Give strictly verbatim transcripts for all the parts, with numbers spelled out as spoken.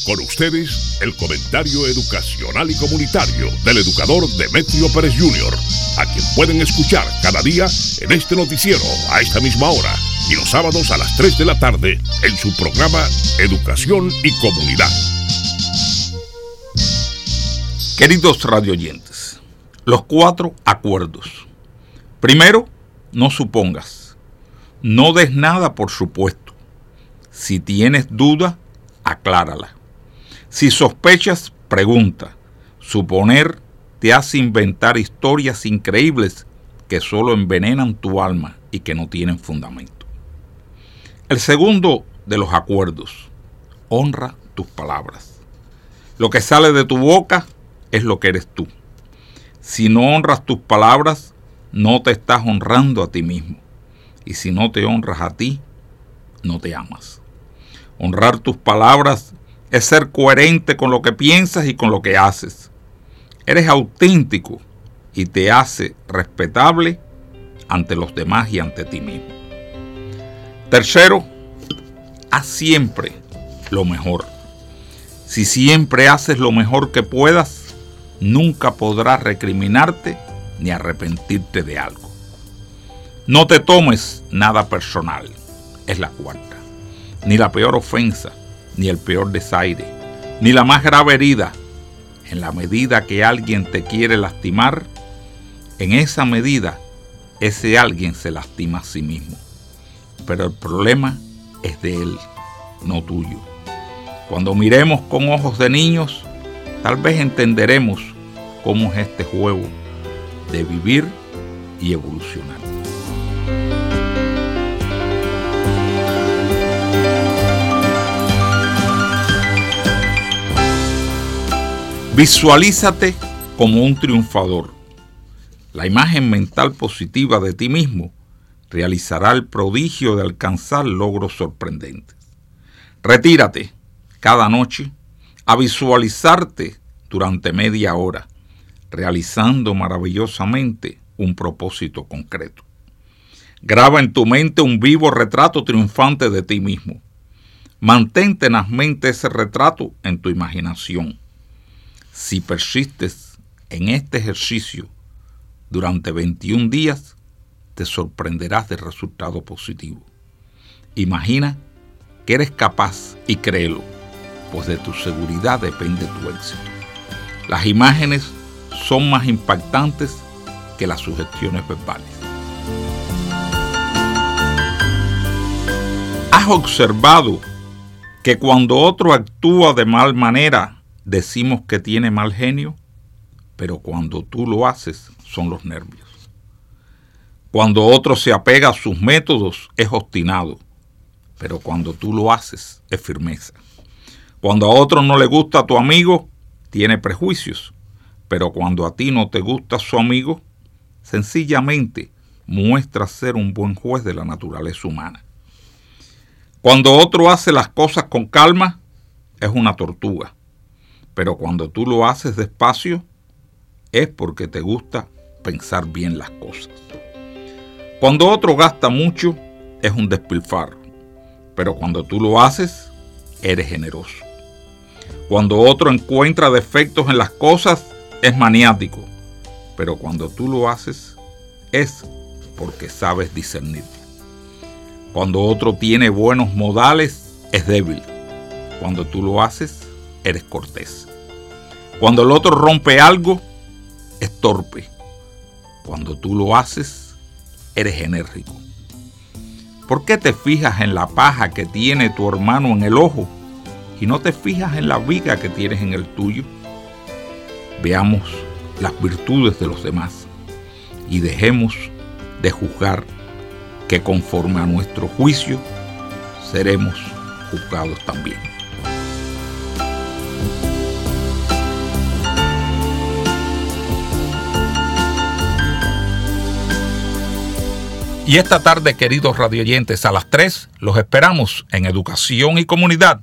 Con ustedes, el comentario educacional y comunitario del educador Demetrio Pérez junior, a quien pueden escuchar cada día en este noticiero a esta misma hora y los sábados a las tres de la tarde en su programa Educación y Comunidad. Queridos radioyentes, los cuatro acuerdos. Primero, no supongas. No des nada por supuesto. Si tienes duda, aclárala. Si sospechas, pregunta. Suponer te hace inventar historias increíbles que solo envenenan tu alma y que no tienen fundamento. El segundo de los acuerdos, honra tus palabras. Lo que sale de tu boca es lo que eres tú. Si no honras tus palabras, no te estás honrando a ti mismo. Y si no te honras a ti, no te amas. Honrar tus palabras es ser coherente con lo que piensas y con lo que haces. Eres auténtico y te hace respetable ante los demás y ante ti mismo. Tercero, haz siempre lo mejor. Si siempre haces lo mejor que puedas, nunca podrás recriminarte ni arrepentirte de algo. No te tomes nada personal, es la cuarta. Ni la peor ofensa, ni el peor desaire, ni la más grave herida. En la medida que alguien te quiere lastimar, en esa medida ese alguien se lastima a sí mismo. Pero el problema es de él, no tuyo. Cuando miremos con ojos de niños, tal vez entenderemos cómo es este juego de vivir y evolucionar. Visualízate como un triunfador. La imagen mental positiva de ti mismo realizará el prodigio de alcanzar logros sorprendentes. Retírate cada noche a visualizarte durante media hora, realizando maravillosamente un propósito concreto. Graba en tu mente un vivo retrato triunfante de ti mismo. Mantén tenazmente ese retrato en tu imaginación. Si persistes en este ejercicio durante veintiún días, te sorprenderás del resultado positivo. Imagina que eres capaz y créelo, pues de tu seguridad depende tu éxito. Las imágenes son más impactantes que las sugestiones verbales. ¿Has observado que cuando otro actúa de mal manera, decimos que tiene mal genio? Pero cuando tú lo haces, son los nervios. Cuando otro se apega a sus métodos, es obstinado. Pero cuando tú lo haces, es firmeza. Cuando a otro no le gusta a tu amigo, tiene prejuicios. Pero cuando a ti no te gusta su amigo, sencillamente muestra ser un buen juez de la naturaleza humana. Cuando otro hace las cosas con calma, es una tortuga. Pero cuando tú lo haces despacio, es porque te gusta pensar bien las cosas. Cuando otro gasta mucho, es un despilfarro. Pero cuando tú lo haces, eres generoso. Cuando otro encuentra defectos en las cosas, es maniático. Pero cuando tú lo haces, es porque sabes discernir. Cuando otro tiene buenos modales, es débil. Cuando tú lo haces, eres cortés. Cuando el otro rompe algo, es torpe. Cuando tú lo haces, eres enérgico. ¿Por qué te fijas en la paja que tiene tu hermano en el ojo y no te fijas en la viga que tienes en el tuyo? Veamos las virtudes de los demás y dejemos de juzgar, que conforme a nuestro juicio seremos juzgados también. Y esta tarde, queridos radioyentes, a las tres los esperamos en Educación y Comunidad.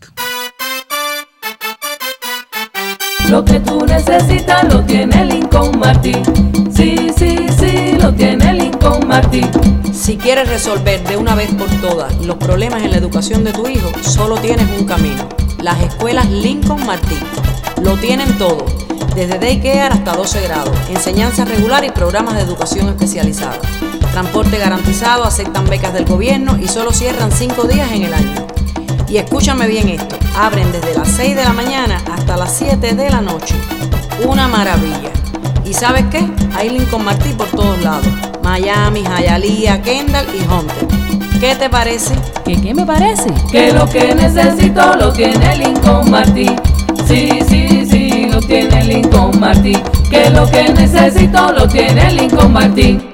Lo que tú necesitas lo tiene Lincoln Martin. Sí, sí, sí, lo tiene Lincoln Martin. Si quieres resolver de una vez por todas los problemas en la educación de tu hijo, solo tienes un camino: las escuelas Lincoln Martín. Lo tienen todo, desde daycare hasta doce grados, enseñanza regular y programas de educación especializada. Transporte garantizado, aceptan becas del gobierno y solo cierran cinco días en el año. Y escúchame bien esto, abren desde las seis de la mañana hasta las siete de la noche. Una maravilla. ¿Y sabes qué? Hay Lincoln Martín por todos lados. Miami, Hialeah, Kendall y Hunter. ¿Qué te parece? ¿Qué qué me parece? Que lo que necesito lo tiene Lincoln Martín. Sí, sí, sí, lo tiene Lincoln Martín. Que lo que necesito lo tiene Lincoln Martín.